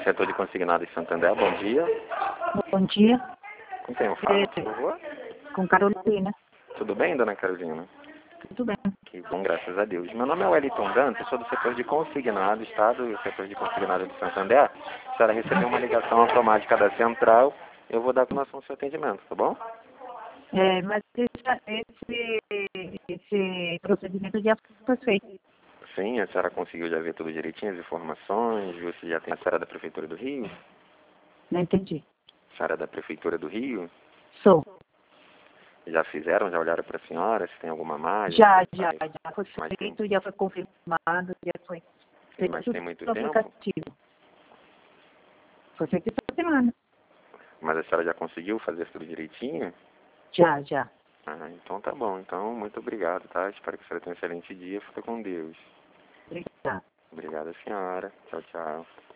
Setor de consignado de Santander, bom dia. Bom dia. Com quem eu falo, por favor? Com Carolina. Tudo bem, dona Carolina? Tudo bem. Que bom, graças a Deus. Meu nome é Wellington Dantas, sou do setor de consignado, Estado e setor de consignado de Santander. A senhora recebeu uma ligação automática da central, eu vou dar continuação ao seu atendimento, tá bom? Mas esse procedimento já foi feito. Sim, a senhora conseguiu já ver tudo direitinho, as informações, você já tem a senhora da Prefeitura do Rio? Não entendi. A senhora é da Prefeitura do Rio? Sou. Já fizeram, já olharam para a senhora, se tem alguma margem? Já foi Mas feito, já foi confirmado, já foi feito Mas tudo tem muito no tempo? aplicativo. Foi feito essa semana. Mas a senhora já conseguiu fazer tudo direitinho? Já. Ah, então tá bom. Então, muito obrigado, tá? Espero que a senhora tenha um excelente dia. Fica com Deus. Obrigada. Obrigada, senhora. Tchau, tchau.